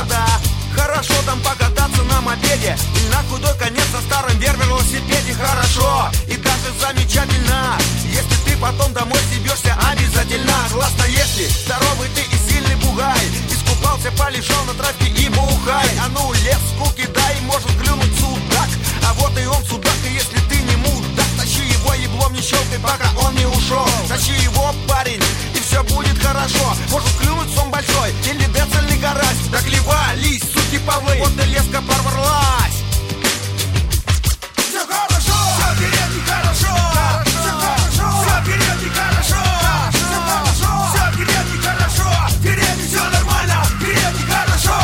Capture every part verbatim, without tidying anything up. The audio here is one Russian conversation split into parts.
да, хорошо там покататься на мопеде или на худой конец на старом вервер-велосипеде. Хорошо и даже замечательно, если ты потом домой съебешься обязательно. Классно, если здоровый ты и сильный бугай, искупался, полежал на травке и бухай. А ну лес скуки дай, может клюнуть судак, а вот и он судак. И если ты не мудак, тащи его еблом, не щелкай, пока он не ушел. Тащи его, парень, и все будет хорошо. Может клюнуть сом большой или децельный гараж. Так ливались, суки павлы, вот и леска порвалась. Все хорошо, все в деревне хорошо, все хорошо, все в деревне хорошо, все хорошо, все в деревне хорошо, в деревне все нормально, в деревне хорошо.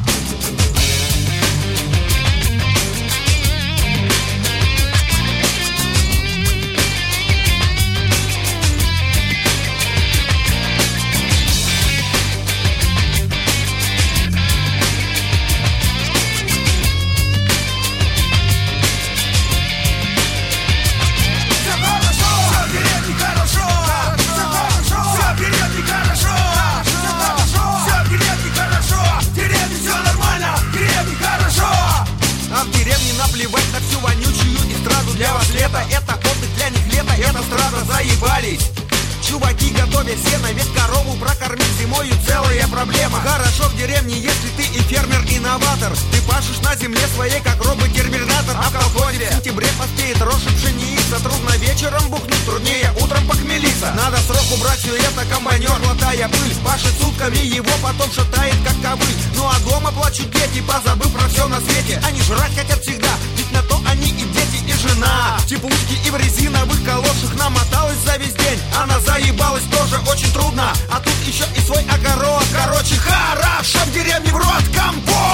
Наплевать на всю вонючую эстраду. Для вас лето, это отдых, для них лето, это страда. Заебались чуваки, готовя сено, ведь корову прокормить зимою целая проблема. Хорошо в деревне, если ты и фермер-инноватор. Ты пашешь на земле своей, как робот-терминатор. А в колхозе в сентябре поспеет рожь и пшеница. Трудно вечером бухнуть, труднее утром похмелиться. Надо в срок убрать все это, комбайнер, глотая пыль. Пашет сутками, его потом шатает, как ковыль. Ну а дома плачут дети, позабыв про все на свете. Они жрать хотят всегда, ведь на то они и дети, и жена. В теплушке и в резиновых калошах намоталась за весь день. Она заебалась тоже очень трудно, а тут еще и свой огород. Короче, хорошо в деревне в рот компот.